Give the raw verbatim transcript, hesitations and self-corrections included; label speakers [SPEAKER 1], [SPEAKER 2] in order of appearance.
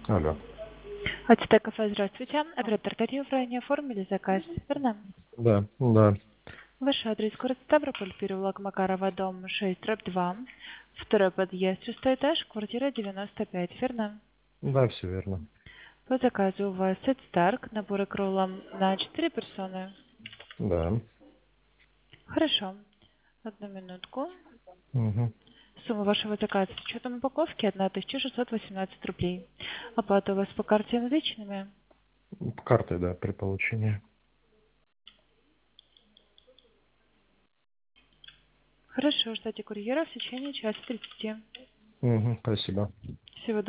[SPEAKER 1] Алло.
[SPEAKER 2] Ацтек кафе, здравствуйте. Оператор Тарьев в районе оформили заказ, верно?
[SPEAKER 1] Да, да,
[SPEAKER 2] Ваш адрес город Ставрополь, переулок Макарова, дом шесть, дробь два. Второй подъезд, шестой этаж, квартира девяносто пять, верно?
[SPEAKER 1] да, все верно.
[SPEAKER 2] По заказу у вас Сет Старк, набор кролом на четыре персоны.
[SPEAKER 1] Да.
[SPEAKER 2] Хорошо. Одну минутку.
[SPEAKER 1] Угу.
[SPEAKER 2] Сумма вашего заказа с учетом упаковки тысяча шестьсот восемнадцать рублей. Оплата у вас по карте наличными.
[SPEAKER 1] Картой, да, при получении.
[SPEAKER 2] Хорошо, ждите курьера в течение часа тридцати.
[SPEAKER 1] Угу, спасибо.
[SPEAKER 2] Всего